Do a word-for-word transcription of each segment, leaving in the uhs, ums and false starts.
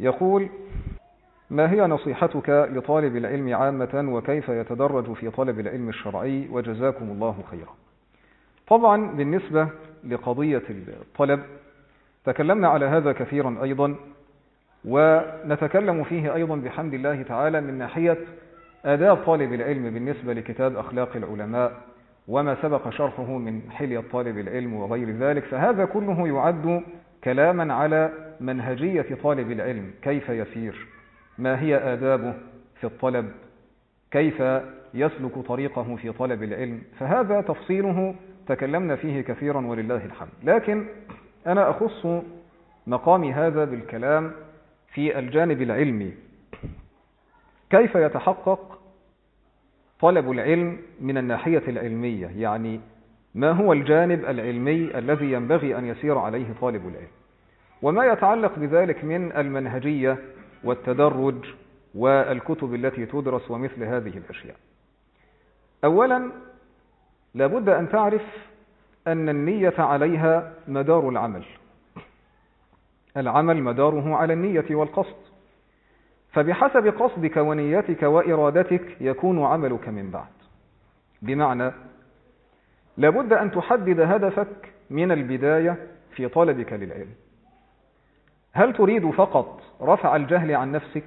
يقول: ما هي نصيحتك لطالب العلم عامة وكيف يتدرج في طلب العلم الشرعي؟ وجزاكم الله خيرا. طبعا بالنسبة لقضية الطلب تكلمنا على هذا كثيرا أيضا، ونتكلم فيه أيضا بحمد الله تعالى من ناحية آداب طالب العلم بالنسبة لكتاب أخلاق العلماء وما سبق شرحه من حلية طالب العلم وغير ذلك، فهذا كله يعد كلاما على منهجية طالب العلم، كيف يسير، ما هي آدابه في الطلب، كيف يسلك طريقه في طلب العلم، فهذا تفصيله تكلمنا فيه كثيرا ولله الحمد. لكن أنا أخص مقامي هذا بالكلام في الجانب العلمي، كيف يتحقق طلب العلم من الناحية العلمية، يعني ما هو الجانب العلمي الذي ينبغي أن يسير عليه طالب العلم، وما يتعلق بذلك من المنهجية والتدرج والكتب التي تدرس ومثل هذه الأشياء. أولا لابد أن تعرف أن النية عليها مدار العمل، العمل مداره على النية والقصد، فبحسب قصدك ونيتك وإرادتك يكون عملك من بعد. بمعنى لابد أن تحدد هدفك من البداية في طلبك للعلم. هل تريد فقط رفع الجهل عن نفسك،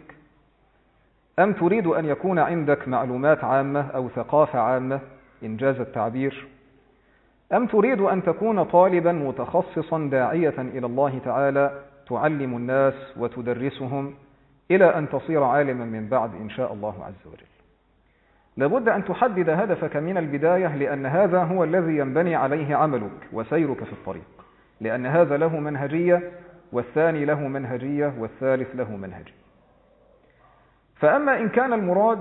أم تريد أن يكون عندك معلومات عامة أو ثقافة عامة إنجاز التعبير، أم تريد أن تكون طالبا متخصصا داعية إلى الله تعالى تعلم الناس وتدرسهم إلى أن تصير عالما من بعد إن شاء الله عز وجل؟ لابد أن تحدد هدفك من البداية، لأن هذا هو الذي ينبني عليه عملك وسيرك في الطريق، لأن هذا له منهجية والثاني له منهجية والثالث له منهجية. فأما إن كان المراد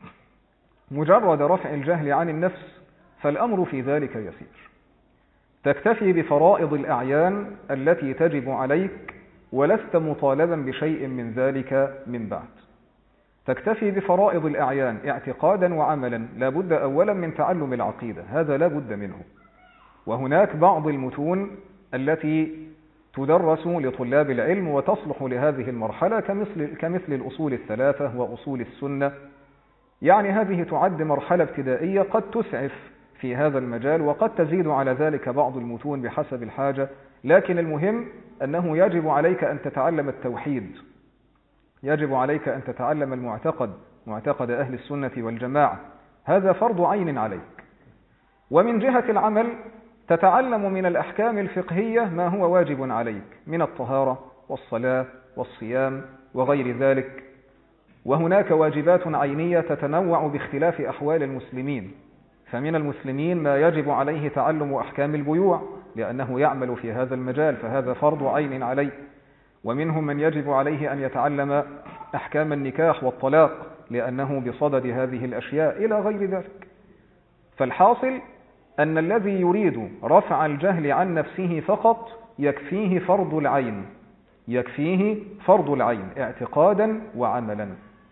مجرد رفع الجهل عن النفس فالأمر في ذلك يسير، تكتفي بفرائض الأعيان التي تجب عليك ولست مطالبا بشيء من ذلك من بعد. تكتفي بفرائض الأعيان اعتقادا وعملا. لا بد أولا من تعلم العقيدة، هذا لا بد منه، وهناك بعض المتون التي تدرس لطلاب العلم وتصلح لهذه المرحلة كمثل, كمثل الأصول الثلاثة وأصول السنة، يعني هذه تعد مرحلة ابتدائية قد تسعف في هذا المجال، وقد تزيد على ذلك بعض المتون بحسب الحاجة. لكن المهم أنه يجب عليك أن تتعلم التوحيد، يجب عليك أن تتعلم المعتقد، معتقد أهل السنة والجماعة، هذا فرض عين عليك. ومن جهة العمل تتعلم من الأحكام الفقهية ما هو واجب عليك من الطهارة والصلاة والصيام وغير ذلك، وهناك واجبات عينية تتنوع باختلاف أحوال المسلمين، فمن المسلمين ما يجب عليه تعلم أحكام البيوع لأنه يعمل في هذا المجال فهذا فرض عين عليه، ومنهم من يجب عليه أن يتعلم أحكام النكاح والطلاق لأنه بصدد هذه الأشياء إلى غير ذلك. فالحاصل أن الذي يريد رفع الجهل عن نفسه فقط يكفيه فرض العين، يكفيه فرض العين اعتقادا وعملا.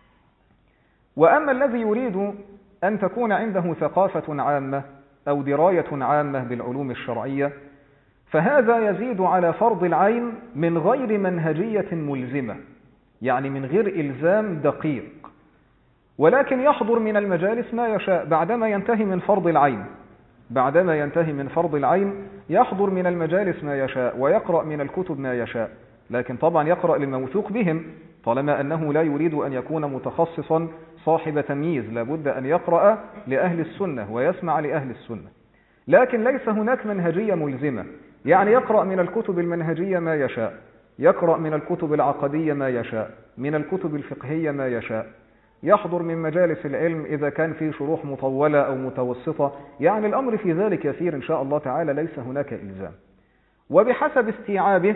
وأما الذي يريد أن تكون عنده ثقافة عامة أو دراية عامة بالعلوم الشرعية فهذا يزيد على فرض العين من غير منهجية ملزمة، يعني من غير إلزام دقيق، ولكن يحضر من المجالس ما يشاء بعدما ينتهي من فرض العين، بعدما ينتهي من فرض العين يحضر من المجالس ما يشاء ويقرأ من الكتب ما يشاء، لكن طبعا يقرأ للموثوق بهم طالما أنه لا يريد أن يكون متخصصا صاحب تمييز، لابد أن يقرأ لأهل السنة ويسمع لأهل السنة. لكن ليس هناك منهجية ملزمة، يعني يقرأ من الكتب المنهجية ما يشاء، يقرأ من الكتب العقدية ما يشاء، من الكتب الفقهية ما يشاء، يحضر من مجالس العلم إذا كان في شروح مطولة أو متوسطة، يعني الأمر في ذلك يسير إن شاء الله تعالى، ليس هناك إلزام. وبحسب استيعابه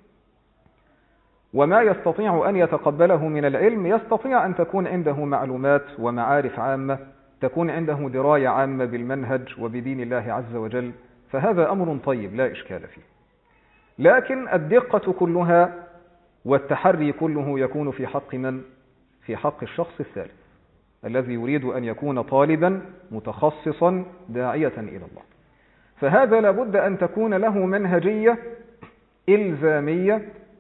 وما يستطيع أن يتقبله من العلم يستطيع أن تكون عنده معلومات ومعارف عامة، تكون عنده دراية عامة بالمنهج وبدين الله عز وجل، فهذا أمر طيب لا إشكال فيه. لكن الدقة كلها والتحري كله يكون في حق من؟ في حق الشخص الثالث الذي يريد أن يكون طالبا متخصصا داعية إلى الله، فهذا لابد أن تكون له منهجية إلزامية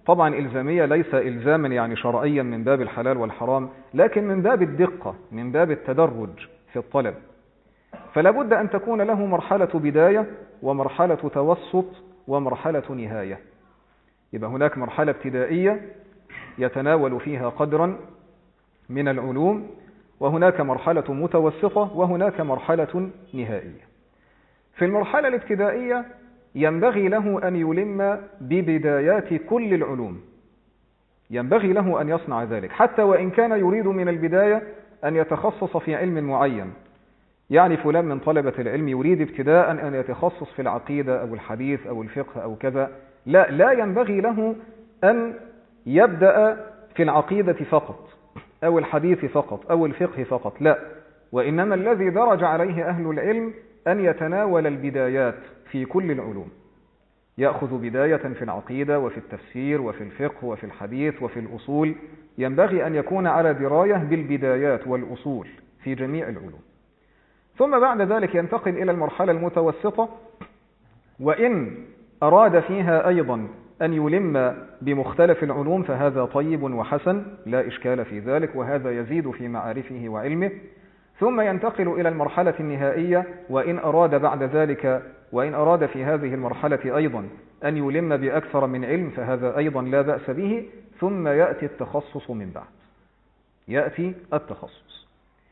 طبعا إلزامية ليس إلزاما يعني شرعيا من باب الحلال والحرام، لكن من باب الدقة، من باب التدرج في الطلب. فلا بد أن تكون له مرحلة بداية ومرحلة توسط ومرحلة نهاية. يبقى هناك مرحلة ابتدائية يتناول فيها قدرا من العلوم، وهناك مرحلة متوسطة، وهناك مرحلة نهائية. في المرحلة الابتدائية ينبغي له أن يلم ببدايات كل العلوم، ينبغي له أن يصنع ذلك، حتى وإن كان يريد من البداية أن يتخصص في علم معين. يعني فلان من طلبة العلم يريد ابتداء أن يتخصص في العقيدة أو الحديث أو الفقه أو كذا، لا لا ينبغي له أن يبدأ في العقيدة فقط أو الحديث فقط أو الفقه فقط، لا، وإنما الذي درج عليه أهل العلم أن يتناول البدايات في كل العلوم، يأخذ بداية في العقيدة وفي التفسير وفي الفقه وفي الحديث وفي الأصول. ينبغي أن يكون على دراية بالبدايات والأصول في جميع العلوم. ثم بعد ذلك ينتقل إلى المرحلة المتوسطة، وإن أراد فيها أيضا أن يلم بمختلف العلوم فهذا طيب وحسن، لا إشكال في ذلك، وهذا يزيد في معارفه وعلمه. ثم ينتقل إلى المرحلة النهائية، وإن أراد بعد ذلك وإن أراد في هذه المرحلة أيضا أن يلم بأكثر من علم فهذا أيضا لا بأس به. ثم يأتي التخصص من بعد، يأتي التخصص.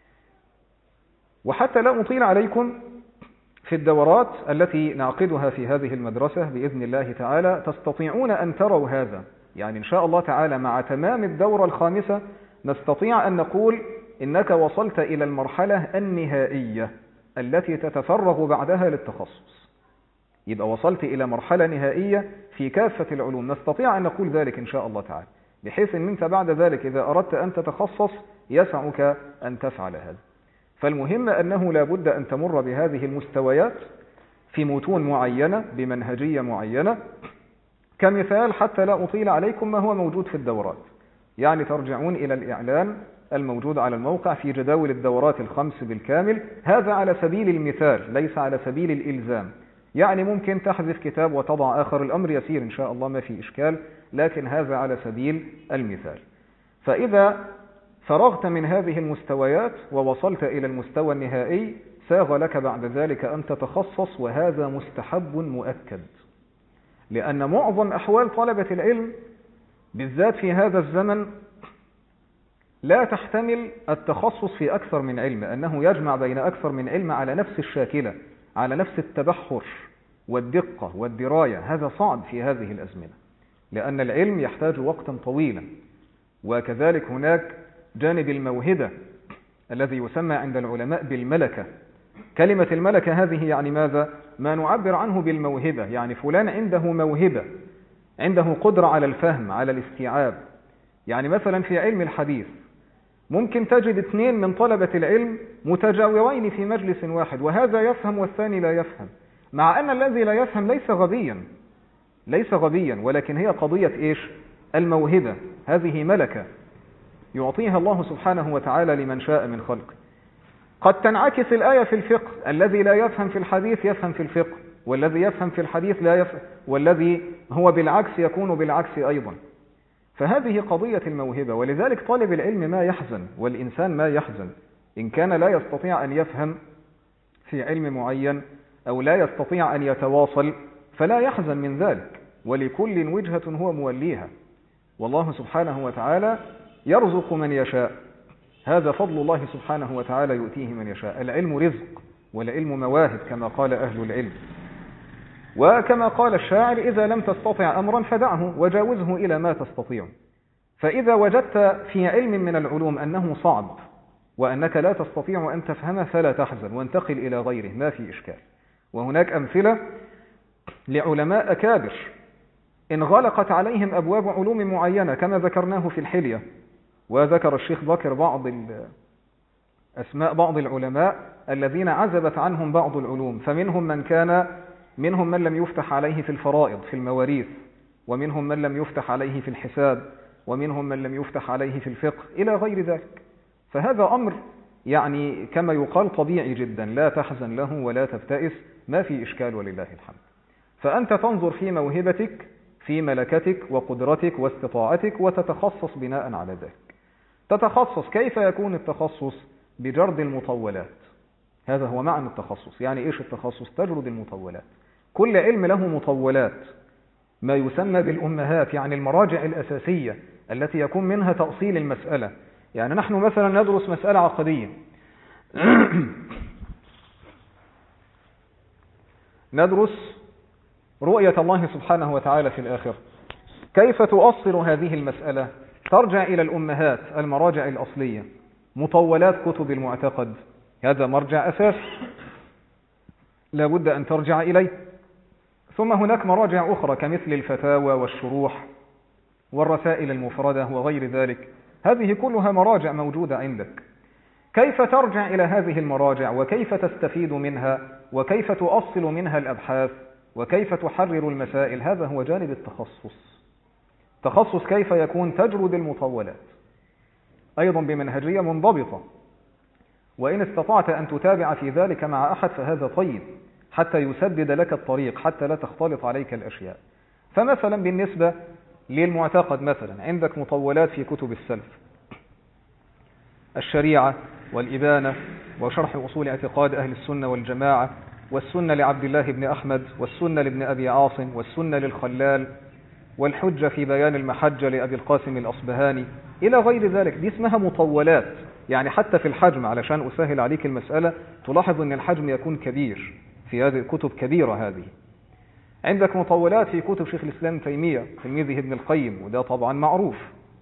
وحتى لا أطيل عليكم في الدورات التي نعقدها في هذه المدرسة بإذن الله تعالى، تستطيعون أن تروا هذا، يعني إن شاء الله تعالى مع تمام الدورة الخامسة نستطيع أن نقول إنك وصلت إلى المرحلة النهائية التي تتفرغ بعدها للتخصص. يبقى وصلت إلى مرحلة نهائية في كافة العلوم، نستطيع أن نقول ذلك إن شاء الله تعالى، بحيث أن أنت بعد ذلك إذا أردت أن تتخصص يسعك أن تفعل هذا. فالمهم أنه لا بد أن تمر بهذه المستويات في متون معينة بمنهجية معينة. كمثال حتى لا أطيل عليكم ما هو موجود في الدورات، يعني ترجعون إلى الإعلان الموجود على الموقع في جداول الدورات الخمس بالكامل. هذا على سبيل المثال ليس على سبيل الإلزام، يعني ممكن تحذف كتاب وتضع آخر، الأمر يسير إن شاء الله ما في إشكال، لكن هذا على سبيل المثال. فإذا فرغت من هذه المستويات ووصلت إلى المستوى النهائي ساغ لك بعد ذلك أن تتخصص، وهذا مستحب مؤكد، لأن معظم أحوال طلبة العلم بالذات في هذا الزمن لا تحتمل التخصص في أكثر من علم، أنه يجمع بين أكثر من علم على نفس الشاكلة، على نفس التبحر والدقة والدراية. هذا صعب في هذه الأزمنة، لأن العلم يحتاج وقتا طويلا. وكذلك هناك جانب الموهبة الذي يسمى عند العلماء بالملكة. كلمة الملكة هذه يعني ماذا؟ ما نعبر عنه بالموهبة، يعني فلان عنده موهبة، عنده قدرة على الفهم، على الاستيعاب. يعني مثلا في علم الحديث ممكن تجد اثنين من طلبة العلم متجاورين في مجلس واحد، وهذا يفهم والثاني لا يفهم، مع أن الذي لا يفهم ليس غبيا، ليس غبيا، ولكن هي قضية إيش؟ الموهبة. هذه ملكة يعطيها الله سبحانه وتعالى لمن شاء من خلقه. قد تنعكس الآية في الفقه، الذي لا يفهم في الحديث يفهم في الفقه، والذي يفهم في الحديث لا يفهم، والذي هو بالعكس يكون بالعكس أيضا. فهذه قضية الموهبة. ولذلك طالب العلم ما يحزن، والإنسان ما يحزن إن كان لا يستطيع أن يفهم في علم معين أو لا يستطيع أن يتواصل، فلا يحزن من ذلك، ولكل وجهة هو موليها، والله سبحانه وتعالى يرزق من يشاء. هذا فضل الله سبحانه وتعالى يؤتيه من يشاء. العلم رزق والعلم مواهب كما قال أهل العلم. وكما قال الشاعر: إذا لم تستطع أمرا فدعه وجاوزه إلى ما تستطيع. فإذا وجدت في علم من العلوم أنه صعب وأنك لا تستطيع أن تفهمه فلا تحزن، وانتقل إلى غيره، ما في إشكال. وهناك أمثلة لعلماء أكابر إن غلقت عليهم أبواب علوم معينة كما ذكرناه في الحلية، وذكر الشيخ بكر بعض أسماء بعض العلماء الذين عزبت عنهم بعض العلوم، فمنهم من كان منهم من لم يفتح عليه في الفرائض في المواريث، ومنهم من لم يفتح عليه في الحساب، ومنهم من لم يفتح عليه في الفقه إلى غير ذلك. فهذا أمر يعني كما يقال طبيعي جدا، لا تحزن له ولا تبتئس، ما في إشكال ولله الحمد. فأنت تنظر في موهبتك في ملكتك وقدرتك واستطاعتك وتتخصص بناء على ذلك. تتخصص. كيف يكون التخصص؟ بجرد المطولات. هذا هو معنى التخصص. يعني إيش التخصص؟ تجرد المطولات. كل علم له مطولات، ما يسمى بالأمهات، يعني المراجع الأساسية التي يكون منها تأصيل المسألة. يعني نحن مثلا ندرس مسألة عقدية ندرس رؤية الله سبحانه وتعالى في الآخرة. كيف تؤصل هذه المسألة؟ ترجع إلى الأمهات، المراجع الأصلية، مطولات كتب المعتقد. هذا مرجع أساسي لا بد أن ترجع إليه. ثم هناك مراجع أخرى كمثل الفتاوى والشروح والرسائل المفردة وغير ذلك. هذه كلها مراجع موجودة عندك. كيف ترجع إلى هذه المراجع وكيف تستفيد منها وكيف تؤصل منها الأبحاث وكيف تحرر المسائل؟ هذا هو جانب التخصص. تخصص كيف يكون؟ تجرد المطولات أيضا بمنهجية منضبطة، وإن استطعت أن تتابع في ذلك مع أحد فهذا طيب حتى يسدد لك الطريق، حتى لا تختلط عليك الأشياء. فمثلا بالنسبة للمعتقد مثلا عندك مطولات في كتب السلف، الشريعة والإبانة وشرح أصول اعتقاد أهل السنة والجماعة، والسنة لعبد الله بن أحمد، والسنة لابن أبي عاصم، والسنة للخلال، والحجة في بيان المحجة لأبي القاسم الأصبهاني، إلى غير ذلك. دي اسمها مطولات. يعني حتى في الحجم، علشان أسهل عليك المسألة، تلاحظ أن الحجم يكون كبير في هذه الكتب كبيرة. هذه عندك مطولات في كتب شيخ الإسلام تيمية تلميذه ابن القيم، وده طبعا معروف.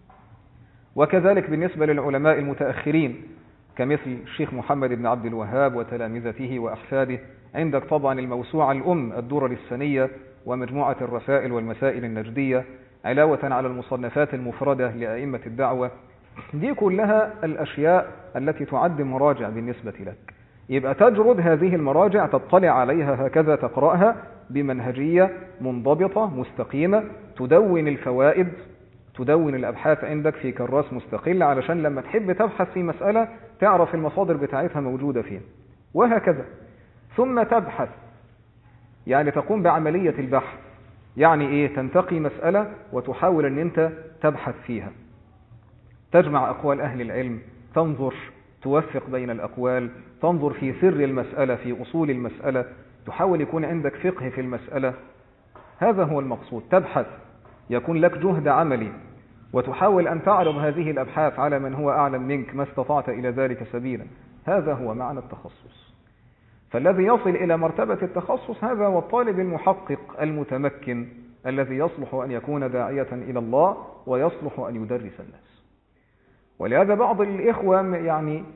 وكذلك بالنسبة للعلماء المتأخرين كمثل الشيخ محمد بن عبد الوهاب وتلامذته وأحفاده، عندك طبعا الموسوعة الأم الدرر السنية ومجموعة الرسائل والمسائل النجدية، علاوة على المصنفات المفردة لأئمة الدعوة. دي كلها الأشياء التي تعد مراجع بالنسبة لك. يبقى تجرد هذه المراجع، تطلع عليها هكذا، تقرأها بمنهجية منضبطة مستقيمة، تدون الفوائد، تدون الأبحاث عندك في كراس مستقل، علشان لما تحب تبحث في مسألة تعرف المصادر بتاعتها موجودة فين، وهكذا. ثم تبحث، يعني تقوم بعملية البحث. يعني إيه؟ تنتقي مسألة وتحاول أن أنت تبحث فيها، تجمع أقوال أهل العلم، تنظر، توفق بين الأقوال، تنظر في سر المسألة، في أصول المسألة، تحاول يكون عندك فقه في المسألة. هذا هو المقصود. تبحث، يكون لك جهد عملي، وتحاول أن تعرض هذه الأبحاث على من هو أعلم منك ما استطعت إلى ذلك سبيلا. هذا هو معنى التخصص. فالذي يصل إلى مرتبة التخصص هذا هو الطالب المحقق المتمكن الذي يصلح أن يكون داعية إلى الله ويصلح أن يدرس الناس. ولهذا بعض الإخوة يعني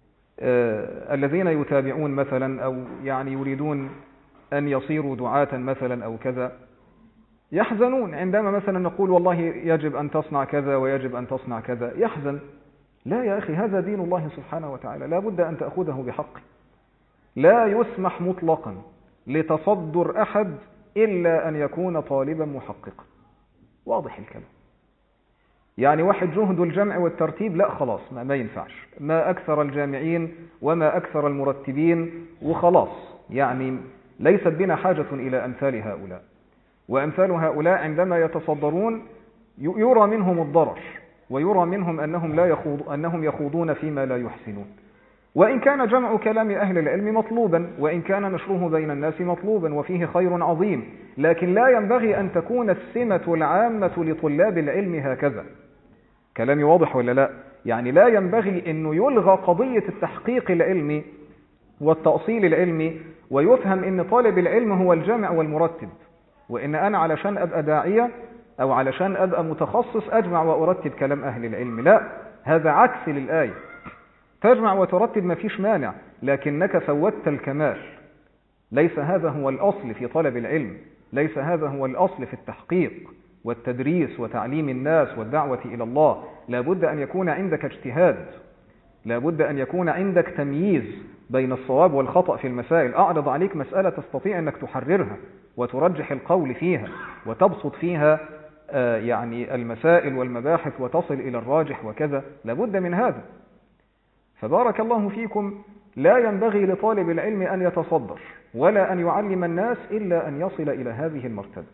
آه الذين يتابعون مثلا أو يعني يريدون أن يصيروا دعاة مثلا أو كذا، يحزنون عندما مثلا نقول والله يجب أن تصنع كذا ويجب أن تصنع كذا. يحزن. لا يا أخي، هذا دين الله سبحانه وتعالى، لا بد أن تأخذه بحق. لا يسمح مطلقا لتصدر أحد إلا أن يكون طالبا محققا. واضح الكلام؟ يعني واحد جهد الجمع والترتيب، لا خلاص ما, ما ينفعش. ما أكثر الجامعين وما أكثر المرتبين وخلاص. يعني ليست بنا حاجة إلى أمثال هؤلاء. وأمثال هؤلاء عندما يتصدرون يرى منهم الضرر، ويرى منهم أنهم, لا يخوض أنهم يخوضون فيما لا يحسنون. وإن كان جمع كلام أهل العلم مطلوبا، وإن كان نشره بين الناس مطلوبا وفيه خير عظيم، لكن لا ينبغي أن تكون السمة العامة لطلاب العلم هكذا. كلامي واضح ولا لا؟ يعني لا ينبغي أنه يلغى قضية التحقيق العلمي والتأصيل العلمي، ويفهم أن طالب العلم هو الجامع والمرتب، وإن أنا علشان أبقى داعية أو علشان أبقى متخصص أجمع وأرتب كلام أهل العلم. لا، هذا عكس للآية. تجمع وترتب ما فيش مانع، لكنك فوتت الكمال. ليس هذا هو الأصل في طلب العلم، ليس هذا هو الأصل في التحقيق والتدريس وتعليم الناس والدعوة إلى الله. لابد أن يكون عندك اجتهاد، لابد أن يكون عندك تمييز بين الصواب والخطأ في المسائل. أعرض عليك مسألة تستطيع أنك تحررها وترجح القول فيها وتبسط فيها آه يعني المسائل والمباحث وتصل إلى الراجح وكذا. لابد من هذا. فبارك الله فيكم، لا ينبغي لطالب العلم أن يتصدر ولا أن يعلم الناس إلا أن يصل إلى هذه المرتبة.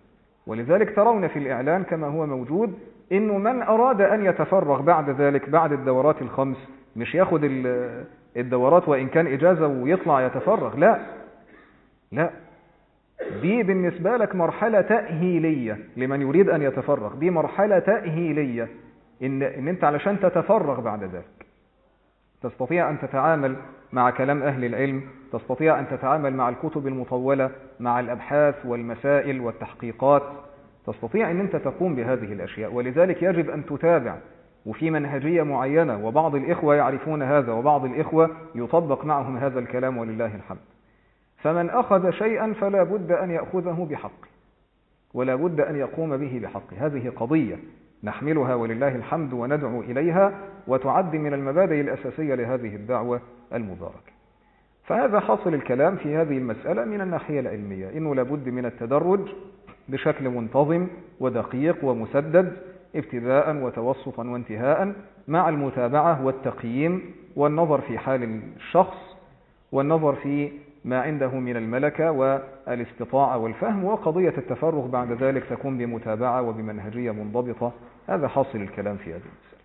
ولذلك ترون في الإعلان كما هو موجود إنه من أراد أن يتفرغ بعد ذلك بعد الدورات الخمس مش ياخد الدورات وإن كان إجازة ويطلع يتفرغ، لا لا، دي بالنسبة لك مرحلة تأهيلية لمن يريد أن يتفرغ، دي مرحلة تأهيلية إن, إن أنت علشان تتفرغ بعد ذلك تستطيع أن تتعامل مع كلام أهل العلم، تستطيع أن تتعامل مع الكتب المطولة، مع الأبحاث والمسائل والتحقيقات، تستطيع أن أنت تقوم بهذه الأشياء. ولذلك يجب أن تتابع وفي منهجية معينة، وبعض الإخوة يعرفون هذا وبعض الإخوة يطبق معهم هذا الكلام ولله الحمد. فمن أخذ شيئا فلا بد أن يأخذه بحقه ولا بد أن يقوم به بحقه. هذه قضية نحملها ولله الحمد وندعو إليها، وتعد من المبادئ الأساسية لهذه الدعوة المباركة. فهذا حاصل الكلام في هذه المسألة من الناحية العلمية، إنه لابد من التدرج بشكل منتظم ودقيق ومسدد، ابتداء وتوسطا وانتهاء، مع المتابعة والتقييم والنظر في حال الشخص والنظر في ما عنده من الملكة والاستطاعة والفهم، وقضية التفرغ بعد ذلك تكون بمتابعة وبمنهجية منضبطة. هذا حاصل الكلام في هذه المسألة.